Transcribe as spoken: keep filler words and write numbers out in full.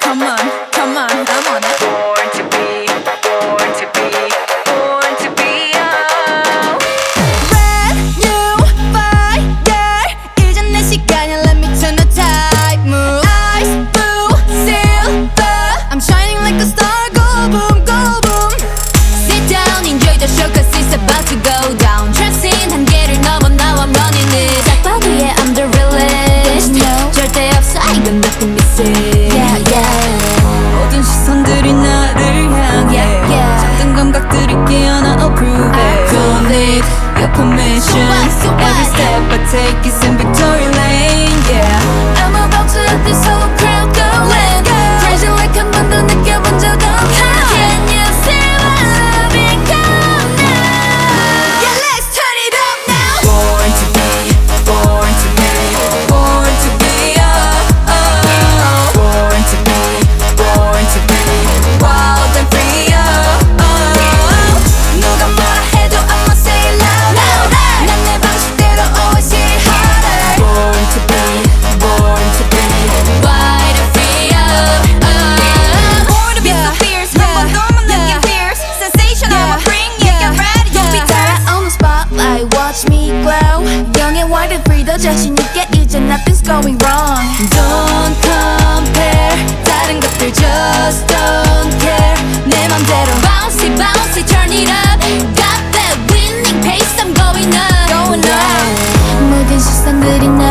come on, come on, I'm on it. Born to be, born to be, born to be young. Brand new fire. 이젠 내 시간이야. Let me turn the tide. Move. Ice blue silver. I'm shining like a star. Go boom, go boom. Sit down, enjoy the show 'cause it's about to go down. Tracing 한계를 넘어 now I'm running it. 짝방 위에 I'm the realest. No. 절대 없어 이건 nothing missing. Yeah, yeah. 모든 시선들이 나를 향해. Yeah, yeah. 작은 감각들이 깨어나 approve it. Don't need your permission. Every step I take is in victory lane. Yeah, I'm about to let this whole crowd go. Land crazy like 한 번도 느껴본 적 없어. Can you see my loving come now? Yeah, let's turn it up now. Born to be, born to be, born to be young. Born to be, born to be wild and free. 누가 뭐라 해도 I'ma say it louder. 난 내 방식대로 always hit harder. Born to be, born to be wild and free. Born to be so fierce. 한 번 너만 느낀 fierce sensation. I'ma bring you. Get ready, you'll be tired. On the spotlight, watch me glow. Young and wild and free, 더 자신 있게 이제 nothing's going wrong. Don't compare. 다른 것들 just don't care. 내 맘대로 bouncy bouncy turn it up. Got that winning pace, I'm going up. Going up. 모든 시선들이 나